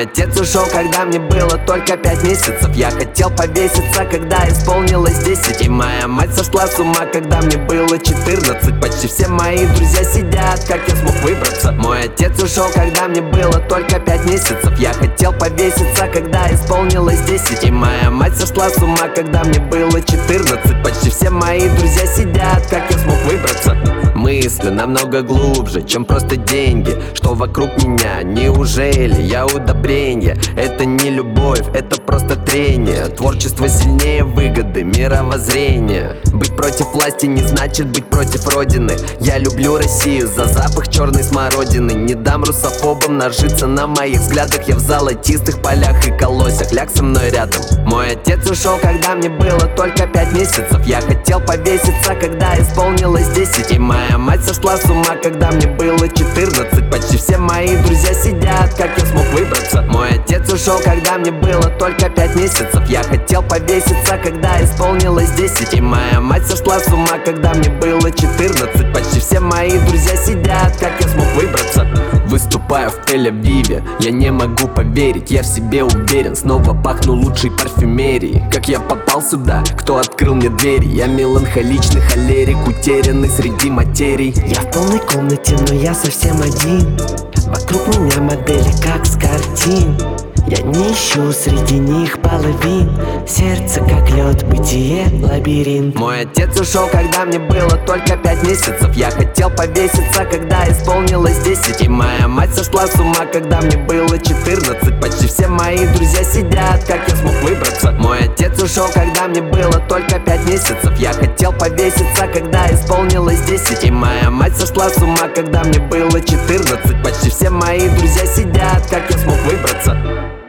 Мой отец ушел, когда мне было только 5 месяцев. Я хотел повеситься, когда исполнилось 10. И моя мать сошла с ума, когда мне было 14. Почти все мои друзья сидят, как я смог выбраться. Мой отец ушел, когда мне было только 5 месяцев. Я хотел повеситься, когда исполнилось 10. И моя мать сошла с ума, когда мне было 14. Почти все мои друзья сидят, как я смог выбраться. Мысли намного глубже, чем просто деньги, что вокруг меня. Неужели я удобрение? Это не любовь, это просто трение. Творчество сильнее выгоды, мировоззрения. Быть против власти не значит быть против родины. Я люблю Россию за запах черной смородины. Не дам русофобам нажиться на моих взглядах. Я в золотистых полях и колосях, ляг со мной рядом. Мой отец ушел, когда мне было только 5 месяцев. Я хотел повеситься, когда исполнилось 10. И моя мать сошла с ума, когда мне было 14. Почти все мои друзья сидят, как я смог выбраться. Мой отец ушел, когда мне было только 5 месяцев. Я хотел повеситься, когда исполнилось 10. И моя мать сошла с ума, когда мне было 14. Почти все мои друзья сидят, как я смог выбраться. Выступаю в Тель-Авиве, я не могу поверить, я в себе уверен. Снова пахну лучшей парфюмерией. Как я попал сюда, кто открыл мне двери? Я меланхоличный холерик, утерянный среди материй. Я в полной комнате, но я совсем один. Вокруг меня модели, как с картин. Я не ищу среди них половин. Сердце как лед, бытие лабиринт. Мой отец ушел, когда мне было только 5 месяцев. Я хотел повеситься, когда исполнилось 10. И моя мать сошла с ума, когда мне было 14. Почти все мои друзья сидят, как я смог выбраться. Мой отец ушел, когда мне было только 5 месяцев. Я хотел повеситься, когда исполнилось 10. И моя мать сошла с ума, когда мне было 14. Почти все мои друзья сидят, как я смог выбраться.